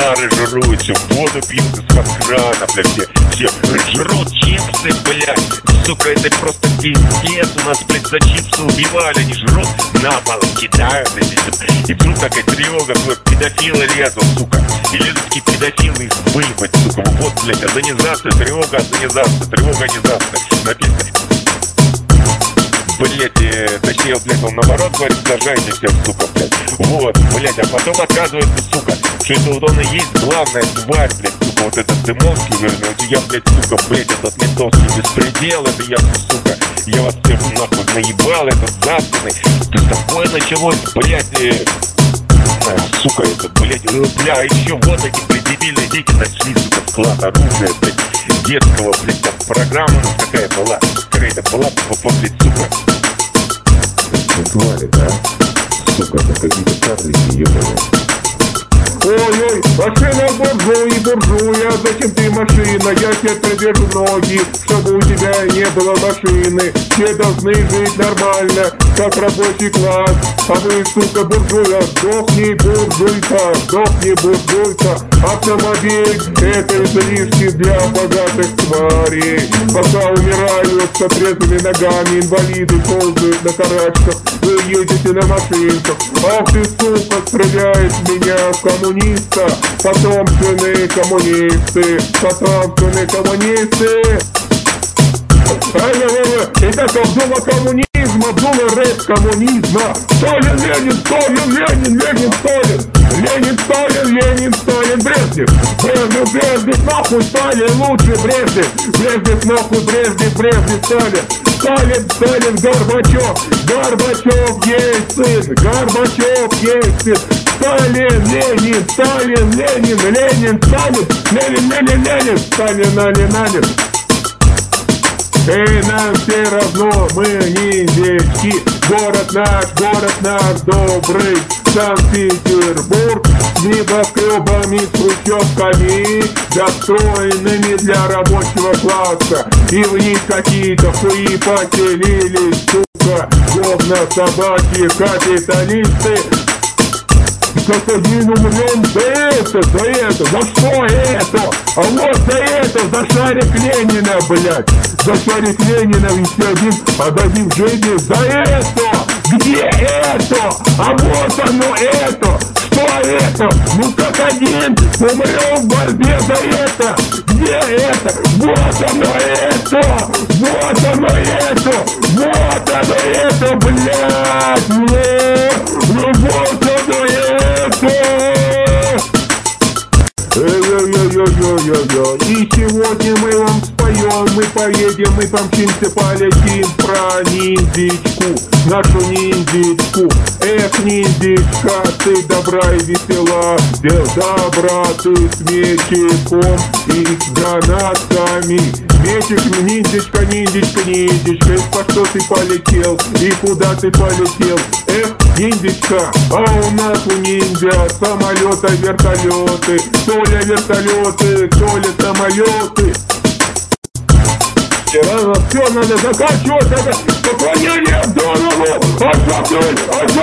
сигары жрут, все воду пьют из-под крана, блядь, все жрут чипсы, блядь. Сука, это просто пиздец. У нас, блядь, за чипсы убивали, они жрут, на пол кидают, и вдруг такая тревога, педофилы лезут, сука. И лезут такие педофилы, их выебать, сука. Вот, блядь, организация, тревога, организация. Написано. Блять, точнее, блядь, он наоборот говорит, сажайте всех, сука, блядь. Вот, блядь, а потом оказывается, сука, что это вот он и есть главная тварь, блядь, сука, вот этот Дымовский, говорит, я, блядь, сука, блядь, этот ментовский беспредел, это я, сука, я вас всех нахуй наебал, этот затканный. Да такое началось, блядь, сука, это, блядь, бля, а еще вот эти, блядь, дебильные дети нашли, сука, склад оружия, блядь, детского, блядь, там программа какая была, какая-то была, блядь, сука. Твари, да? Сука, это какие-то карлики, ебаные. Ой-ой, машина буржуя, зачем ты машина? Я тебе привяжу ноги, чтобы у тебя не было машины. Все должны жить нормально, как рабочий класс. А вы, сука, буржуя, сдохни, буржуйка. Автомобиль — это излишки для богатых тварей. Пока умирают с отрезанными ногами, инвалиды ползают на карачках, вы едете на машинках. Ах ты, сука, стреляет в меня коммуниста. Потомственные коммунисты. Это Абдула коммунизма, Абдула рэп коммунизма. Сталин, Ленин, Брежнев, нахуй, Сталин, лучше Брежнев, нахуй, Брежнев, Сталин, Горбачев есть сын, Сталин, Ленин, Сталин. Эй, нам все равно, мы ниндзячки. Город наш добрый, Санкт-Петербург, с небоскребами, с хрущевками, достроенными для рабочего класса. И в них какие-то хуи поселились, сука, говна, собаки, капиталисты. Господин умрем за это, за что это? А вот за это, за шарик Ленина, блядь. За шарик Ленина ведь отдадим жизни за это. Где это? А вот оно это. Что это? Ну как один умрем в борьбе за это. Где это? Вот оно это, блядь. Вот оно это. И сегодня мы вам споем, мы поедем, мы помчимся, полетим про ниндзячку, нашу ниндзячку. Эх, ниндзячка, ты добра и весела, добра ты с мечиком и с гранатками. Мечик, ниндзячка, ниндзячка, по что ты полетел и куда ты полетел? Эх, ниндзячка, а у нас у ниндзя самолета, вертолеты, то ли вертолеты, то ли самолеты. Все надо заканчивать, это поклонение Абдулову, Аш-Абдуль,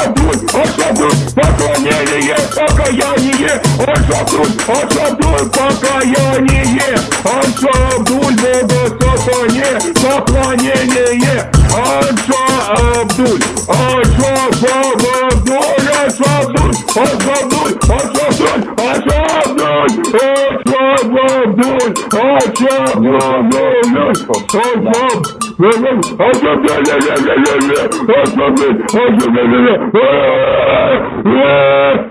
поклонение, покаяние, Аш-Абдуль, покаяние, Аш-Абдуль, Бога сатане, поклонение, Аш-Абдуль, Аш-Абдуль.